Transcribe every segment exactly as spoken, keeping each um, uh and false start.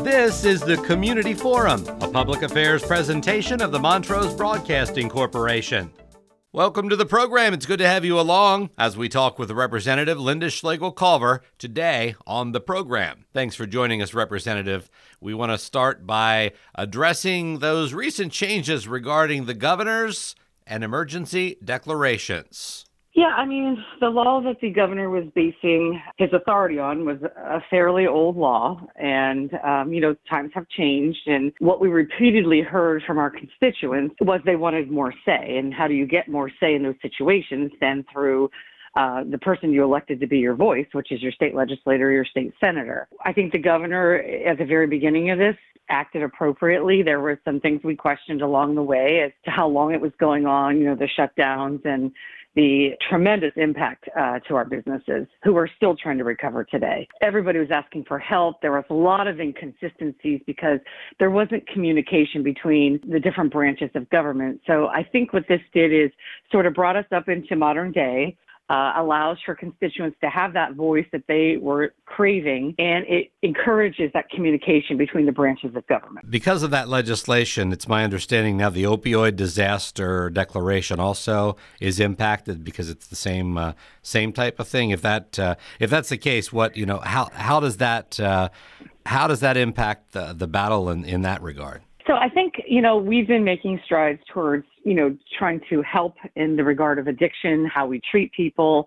This is the Community Forum, a public affairs presentation of the Montrose Broadcasting Corporation. Welcome to the program. It's good to have you along as we talk with Representative Linda Schlegel-Culver today on the program. Thanks for joining us, Representative. We want to start by addressing those recent changes regarding the governors and emergency declarations. Yeah, I mean, the law that the governor was basing his authority on was a fairly old law. And, um, you know, times have changed. And what we repeatedly heard from our constituents was they wanted more say. And how do you get more say in those situations than through uh, the person you elected to be your voice, which is your state legislator, your state senator? I think the governor, at the very beginning of this, acted appropriately. There were some things we questioned along the way as to how long it was going on, you know, the shutdowns and the tremendous impact uh, to our businesses who are still trying to recover today. Everybody was asking for help. There was a lot of inconsistencies because there wasn't communication between the different branches of government. So I think what this did is sort of brought us up into modern day, Uh, allows for constituents to have that voice that they were craving, and it encourages that communication between the branches of government. Because of that legislation, it's my understanding now the opioid disaster declaration also is impacted because it's the same uh, same type of thing. If that uh, if that's the case, what you know, how how does that uh, how does that impact the the battle in, in that regard? So I think, you know, we've been making strides towards, you know, trying to help in the regard of addiction, how we treat people,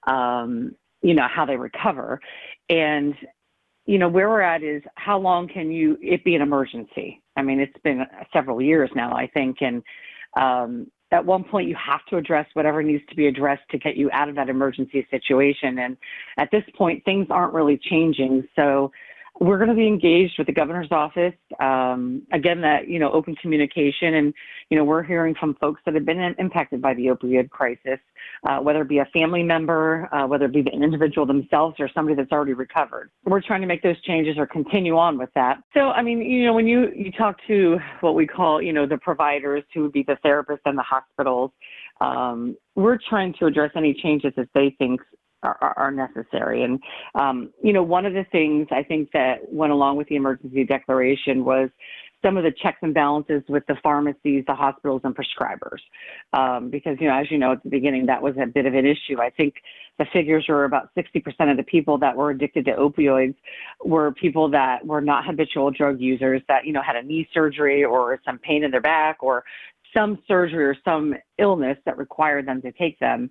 um, you know, how they recover. And, you know, where we're at is how long can you, it be an emergency? I mean, it's been several years now, I think. And um, at one point you have to address whatever needs to be addressed to get you out of that emergency situation. And at this point, things aren't really changing. So we're going to be engaged with the governor's office. Um, again, that, you know, open communication. And, you know, we're hearing from folks that have been impacted by the opioid crisis, uh, whether it be a family member, uh, whether it be an individual themselves or somebody that's already recovered. We're trying to make those changes or continue on with that. So, I mean, you know, when you, you talk to what we call, you know, the providers who would be the therapists and the hospitals, um, we're trying to address any changes that they think Are, are necessary. And, um, you know, one of the things I think that went along with the emergency declaration was some of the checks and balances with the pharmacies, the hospitals, and prescribers. Um, because, you know, as you know, at the beginning, that was a bit of an issue. I think the figures were about sixty percent of the people that were addicted to opioids were people that were not habitual drug users that, you know, had a knee surgery or some pain in their back or some surgery or some illness that required them to take them.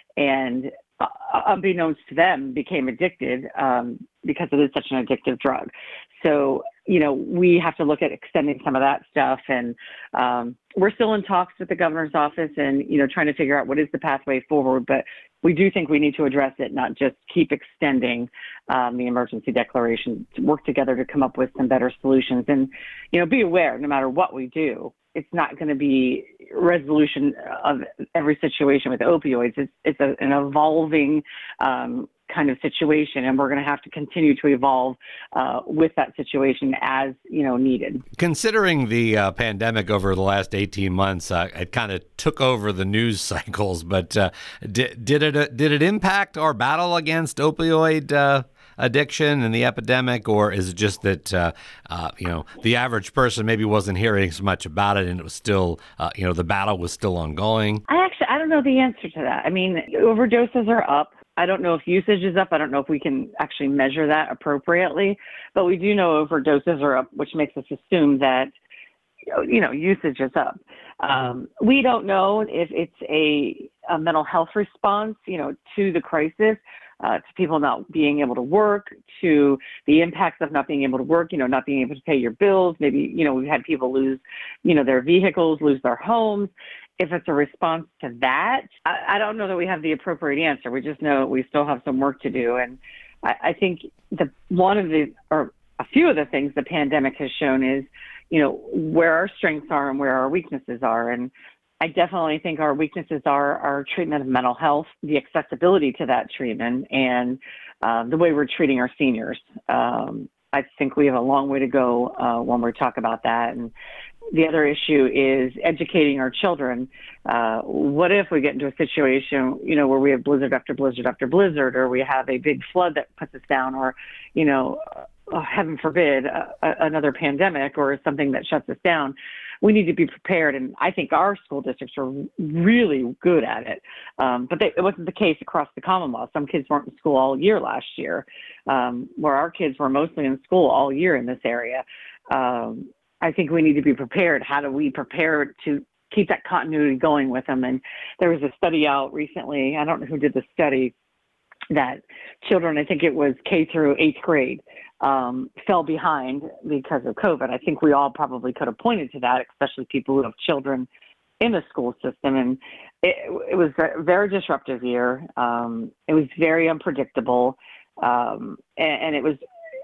And Uh, unbeknownst to them, became addicted um, because it is such an addictive drug. So, you know, we have to look at extending some of that stuff. And um, we're still in talks with the governor's office and, you know, trying to figure out what is the pathway forward. But we do think we need to address it, not just keep extending um, the emergency declaration, to work together to come up with some better solutions. And, you know, be aware, no matter what we do, it's not going to be resolution of every situation with opioids. It's it's a, an evolving um, kind of situation, and we're going to have to continue to evolve uh, with that situation as, you know, needed. Considering the uh, pandemic over the last eighteen months, uh, it kind of took over the news cycles, but uh, did, did it uh, did it impact our battle against opioid uh addiction and the epidemic, or is it just that, uh, uh, you know, the average person maybe wasn't hearing so much about it and it was still, uh, you know, the battle was still ongoing? I actually, I don't know the answer to that. I mean, overdoses are up. I don't know if usage is up. I don't know if we can actually measure that appropriately, but we do know overdoses are up, which makes us assume that, you know, usage is up. Um, we don't know if it's a, a mental health response, you know, to the crisis. Uh, to people not being able to work, to the impacts of not being able to work, you know, not being able to pay your bills. Maybe, you know, we've had people lose, you know, their vehicles, lose their homes. If it's a response to that, I, I don't know that we have the appropriate answer. We just know we still have some work to do. And I, I think the one of the, or a few of the things the pandemic has shown is, you know, where our strengths are and where our weaknesses are. And I definitely think our weaknesses are our treatment of mental health, the accessibility to that treatment, and uh, the way we're treating our seniors. Um, I think we have a long way to go uh, when we talk about that. And the other issue is educating our children. Uh, what if we get into a situation, you know, where we have blizzard after blizzard after blizzard, or we have a big flood that puts us down, or, you know, oh, heaven forbid, uh, another pandemic or something that shuts us down, we need to be prepared. And I think our school districts are really good at it. Um, but they, it wasn't the case across the Commonwealth. Some kids weren't in school all year last year, um, where our kids were mostly in school all year in this area. Um, I think we need to be prepared. How do we prepare to keep that continuity going with them? And there was a study out recently, I don't know who did the study, that children, I think it was K through eighth grade, um, fell behind because of COVID. I think we all probably could have pointed to that, especially people who have children in the school system. And it, it was a very disruptive year. Um, it was very unpredictable. Um, and, and it was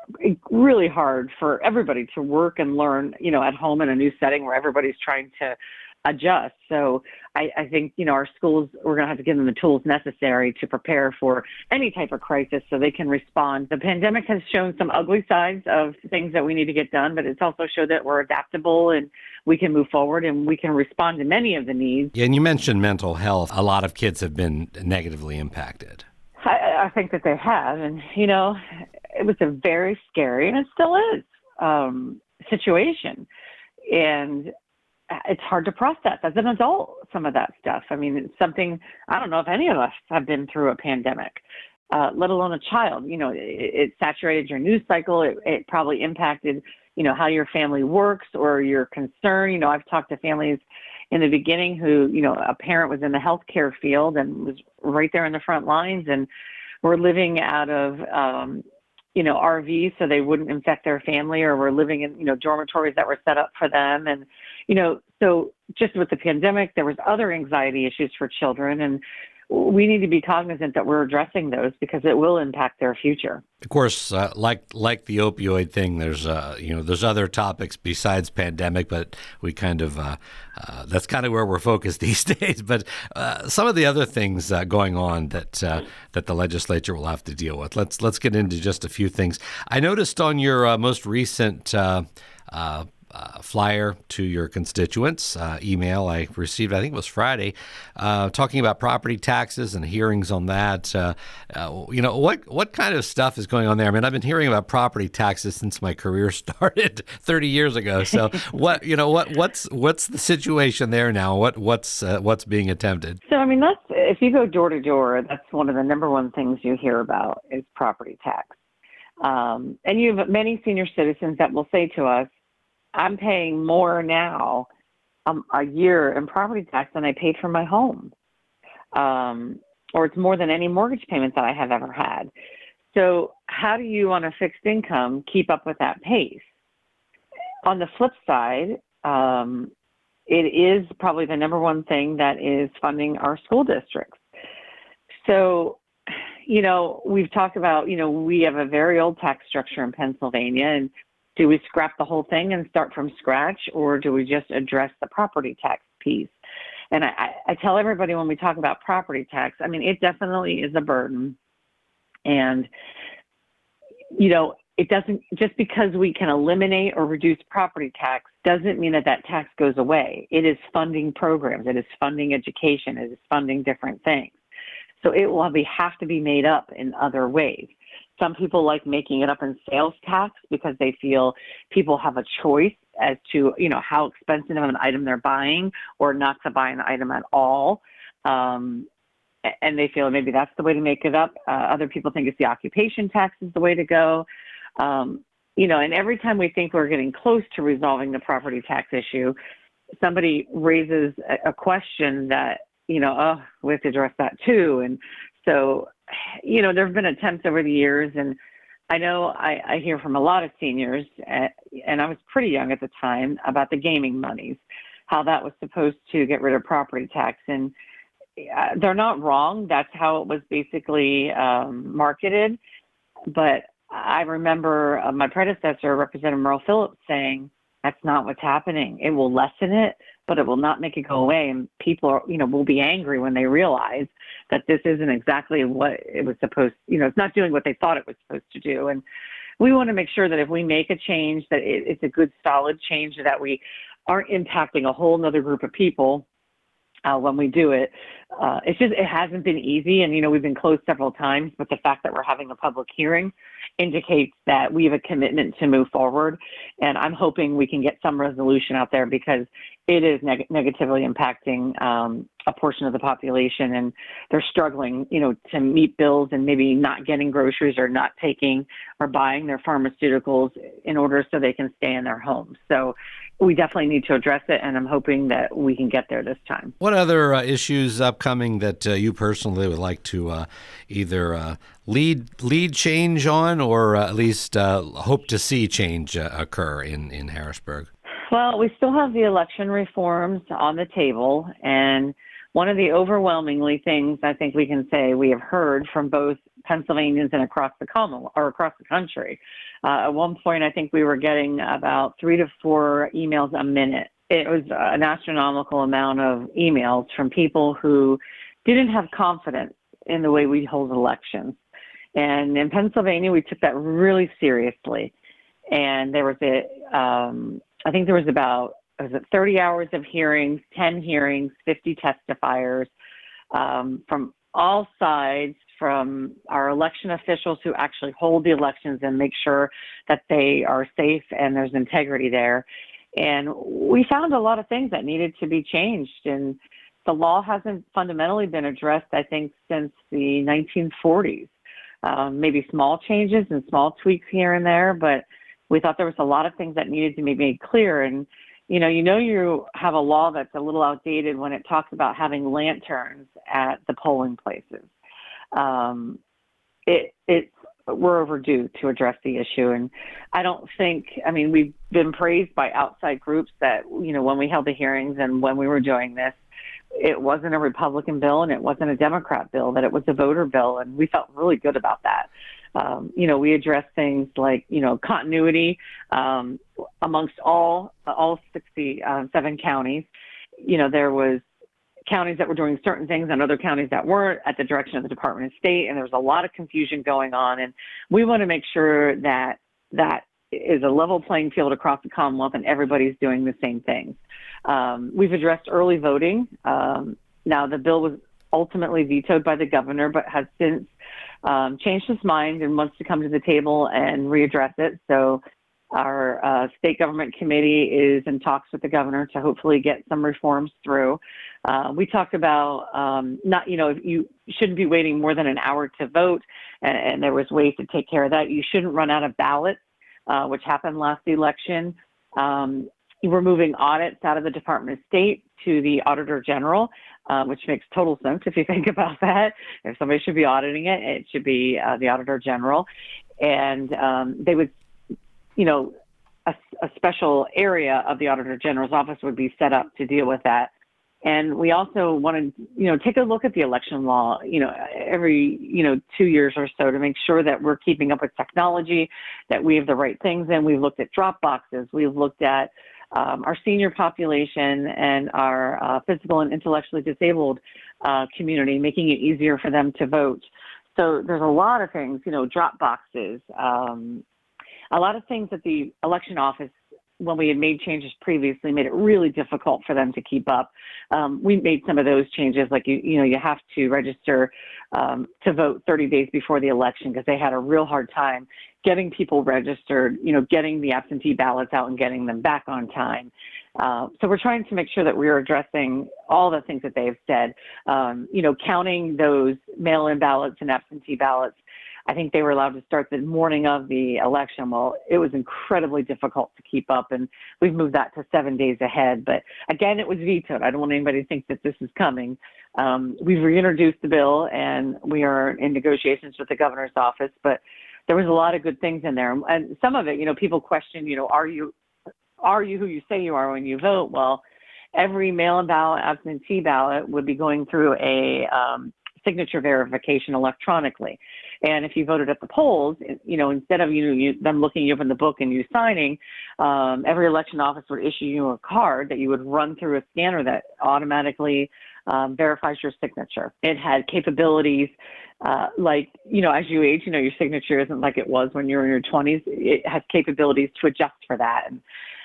really hard for everybody to work and learn, you know, at home in a new setting where everybody's trying to adjust. So I, I think, you know, our schools, we're going to have to give them the tools necessary to prepare for any type of crisis so they can respond. The pandemic has shown some ugly sides of things that we need to get done, but it's also showed that we're adaptable and we can move forward and we can respond to many of the needs. Yeah, and you mentioned mental health. A lot of kids have been negatively impacted. I, I think that they have. And, you know, it was a very scary, and it still is, um, situation. And it's hard to process as an adult, some of that stuff. I mean, it's something, I don't know if any of us have been through a pandemic, uh, let alone a child. You know, it, it saturated your news cycle. It, it probably impacted, you know, how your family works or your concern. You know, I've talked to families in the beginning who, you know, a parent was in the healthcare field and was right there in the front lines and were living out of, um, you know, R Vs so they wouldn't infect their family, or were living in, you know, dormitories that were set up for them. And, you know, so just with the pandemic, there was other anxiety issues for children. And we need to be cognizant that we're addressing those because it will impact their future. Of course, uh, like like the opioid thing, there's uh, you know there's other topics besides pandemic, but we kind of uh, uh, that's kind of where we're focused these days. But uh, some of the other things uh, going on that uh, that the legislature will have to deal with. Let's let's get into just a few things. I noticed on your uh, most recent Uh, uh, Uh, flyer to your constituents, uh, email I received, I think it was Friday, uh, talking about property taxes and hearings on that. Uh, uh, you know, what what kind of stuff is going on there? I mean, I've been hearing about property taxes since my career started thirty years ago. So what, you know, what what's what's the situation there now? What what's uh, what's being attempted? So, I mean, that's, if you go door to door, that's one of the number one things you hear about is property tax. Um, and you have many senior citizens that will say to us, I'm paying more now um, a year in property tax than I paid for my home. Um, or it's more than any mortgage payment that I have ever had. So how do you, on a fixed income, keep up with that pace? On the flip side, um, it is probably the number one thing that is funding our school districts. So, you know, we've talked about, you know, we have a very old tax structure in Pennsylvania, and do we scrap the whole thing and start from scratch, or do we just address the property tax piece? And I, I tell everybody when we talk about property tax, I mean, it definitely is a burden. And, you know, it doesn't, just because we can eliminate or reduce property tax doesn't mean that that tax goes away. It is funding programs. It is funding education. It is funding different things. So it will be, have to be made up in other ways. Some people like making it up in sales tax because they feel people have a choice as to, you know, how expensive of an item they're buying or not to buy an item at all. Um, and they feel maybe that's the way to make it up. Uh, other people think it's the occupation tax is the way to go. Um, you know, and every time we think we're getting close to resolving the property tax issue, somebody raises a, a question that, you know, oh, we have to address that too. And so, you know, there have been attempts over the years, and I know I, I hear from a lot of seniors, uh, and I was pretty young at the time, about the gaming monies, how that was supposed to get rid of property tax. And uh, they're not wrong. That's how it was basically um, marketed. But I remember uh, my predecessor, Representative Merle Phillips, saying, that's not what's happening. It will lessen it, but it will not make it go away. And people are, you know, will be angry when they realize that this isn't exactly what it was supposed, you know, it's not doing what they thought it was supposed to do. And we want to make sure that if we make a change, that it, it's a good, solid change, that we aren't impacting a whole nother group of people uh, when we do it. Uh, it's just, it hasn't been easy. And, you know, we've been closed several times, but the fact that we're having a public hearing indicates that we have a commitment to move forward. And I'm hoping we can get some resolution out there, because it is neg- negatively impacting um, a portion of the population, and they're struggling, you know, to meet bills and maybe not getting groceries or not taking or buying their pharmaceuticals in order so they can stay in their homes. So we definitely need to address it, and I'm hoping that we can get there this time. What other uh, issues upcoming that uh, you personally would like to uh, either uh, lead lead change on, or uh, at least uh, hope to see change uh, occur in, in Harrisburg? Well, we still have the election reforms on the table, and one of the overwhelmingly things I think we can say we have heard from both Pennsylvanians and across the Commonwealth or across the country. Uh, at one point, I think we were getting about three to four emails a minute. It was an astronomical amount of emails from people who didn't have confidence in the way we hold elections. And in Pennsylvania, we took that really seriously. And there was a, um, I think there was about, was it thirty hours of hearings, ten hearings, fifty testifiers um, from all sides, from our election officials who actually hold the elections and make sure that they are safe and there's integrity there. And we found a lot of things that needed to be changed. And the law hasn't fundamentally been addressed, I think, since the nineteen forties. Um, maybe small changes and small tweaks here and there, but we thought there was a lot of things that needed to be made clear. And, you know, you know, you have a law that's a little outdated when it talks about having lanterns at the polling places. Um, it, it, we're overdue to address the issue. And I don't think, I mean, we've been praised by outside groups that, you know, when we held the hearings and when we were doing this, it wasn't a Republican bill and it wasn't a Democrat bill, that it was a voter bill. And we felt really good about that. Um, you know, we addressed things like, you know, continuity um, amongst all all sixty-seven counties. You know, there was counties that were doing certain things and other counties that weren't at the direction of the Department of State. And there was a lot of confusion going on. And we want to make sure that that is a level playing field across the Commonwealth and everybody's doing the same things. Um, we've addressed early voting. Um, now, the bill was ultimately vetoed by the governor, but has since um, changed his mind and wants to come to the table and readdress it. So our uh, state government committee is in talks with the governor to hopefully get some reforms through. Uh, we talked about um, not, you know, you shouldn't be waiting more than an hour to vote, and, and there was ways to take care of that. You shouldn't run out of ballots, uh, which happened last election. Um, we're moving audits out of the Department of State to the Auditor General, uh, which makes total sense if you think about that. If somebody should be auditing it, it should be uh, the Auditor General. And um, they would, you know, a, a special area of the Auditor General's office would be set up to deal with that. And we also want to, you know, take a look at the election law, you know, every, you know, two years or so to make sure that we're keeping up with technology, that we have the right things in. We've looked at drop boxes. We've looked at um, our senior population and our uh, physical and intellectually disabled uh, community, making it easier for them to vote. So there's a lot of things, you know, drop boxes, um, a lot of things that the election office, when we had made changes previously, made it really difficult for them to keep up. Um, we made some of those changes, like, you, you know, you have to register um, to vote thirty days before the election, because they had a real hard time getting people registered, you know, getting the absentee ballots out and getting them back on time. Uh, so we're trying to make sure that we're addressing all the things that they've said, um, you know, counting those mail-in ballots and absentee ballots. I think they were allowed to start the morning of the election. Well, it was incredibly difficult to keep up, and we've moved that to seven days ahead. But again, it was vetoed. I don't want anybody to think that this is coming. Um, we've reintroduced the bill, and we are in negotiations with the governor's office, but there was a lot of good things in there. And some of it, you know, people question, you know, are you, are you who you say you are when you vote? Well, every mail-in ballot, absentee ballot would be going through a um, signature verification electronically. And if you voted at the polls, you know, instead of you, you them looking you up in the book and you signing, um, every election office would issue you a card that you would run through a scanner that automatically um, verifies your signature. It had capabilities uh, like, you know, as you age, you know, your signature isn't like it was when you were in your twenties. It has capabilities to adjust for that. And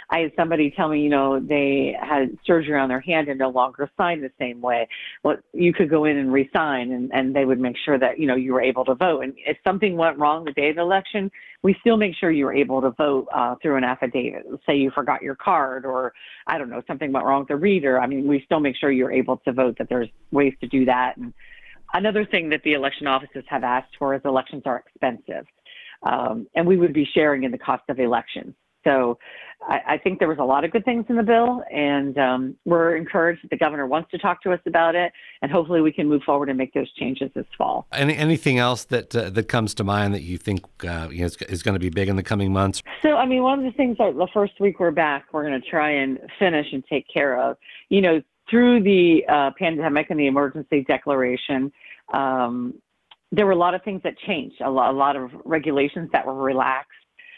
I had somebody tell me, you know, they had surgery on their hand and no longer signed the same way. Well, you could go in and re-sign, and, and they would make sure that, you know, you were able to vote. And if something went wrong the day of the election, we still make sure you were able to vote uh, through an affidavit. Say you forgot your card, or, I don't know, something went wrong with the reader. I mean, we still make sure you're able to vote, that there's ways to do that. And another thing that the election offices have asked for is elections are expensive. Um, and we would be sharing in the cost of elections. So I, I think there was a lot of good things in the bill, and um, we're encouraged that the governor wants to talk to us about it, and hopefully we can move forward and make those changes this fall. Any, anything else that uh, that comes to mind that you think uh, you know, is, is going to be big in the coming months? So, I mean, one of the things that the first week we're back, we're going to try and finish and take care of, you know, through the uh, pandemic and the emergency declaration, um, there were a lot of things that changed, a lot, a lot of regulations that were relaxed.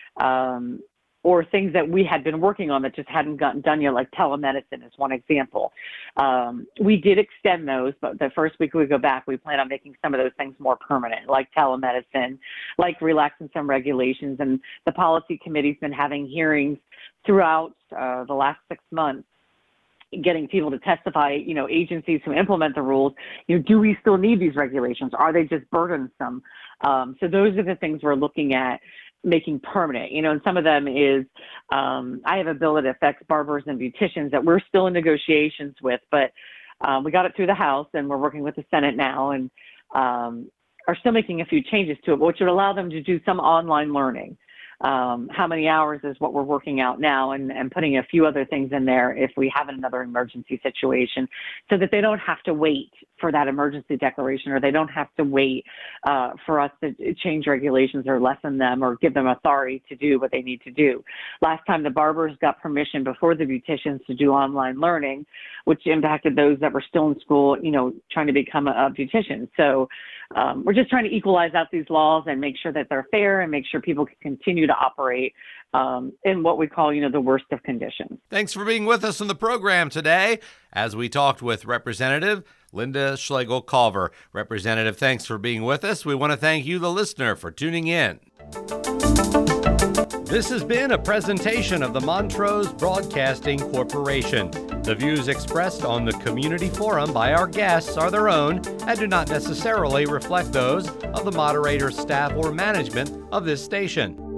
Um, or things that we had been working on that just hadn't gotten done yet, like telemedicine is one example. Um, we did extend those, but the first week we go back, we plan on making some of those things more permanent, like telemedicine, like relaxing some regulations. And the policy committee's been having hearings throughout uh, the last six months, getting people to testify, you know, agencies who implement the rules, you know, do we still need these regulations? Are they just burdensome? Um, so those are the things we're looking at making permanent, you know, and some of them is, um, I have a bill that affects barbers and beauticians that we're still in negotiations with, but um, we got it through the House and we're working with the Senate now, and um, are still making a few changes to it, which would allow them to do some online learning. Um, how many hours is what we're working out now, and, and putting a few other things in there if we have another emergency situation, so that they don't have to wait for that emergency declaration, or they don't have to wait uh, for us to change regulations or lessen them or give them authority to do what they need to do. Last time the barbers got permission before the beauticians to do online learning, which impacted those that were still in school, you know, trying to become a, a beautician. So um, we're just trying to equalize out these laws and make sure that they're fair and make sure people can continue to operate um, in what we call, you know, the worst of conditions. Thanks for being with us on the program today as we talked with Representative Linda Schlegel-Culver. Representative, thanks for being with us. We want to thank you, the listener, for tuning in. This has been a presentation of the Montrose Broadcasting Corporation. The views expressed on the community forum by our guests are their own and do not necessarily reflect those of the moderator, staff, or management of this station.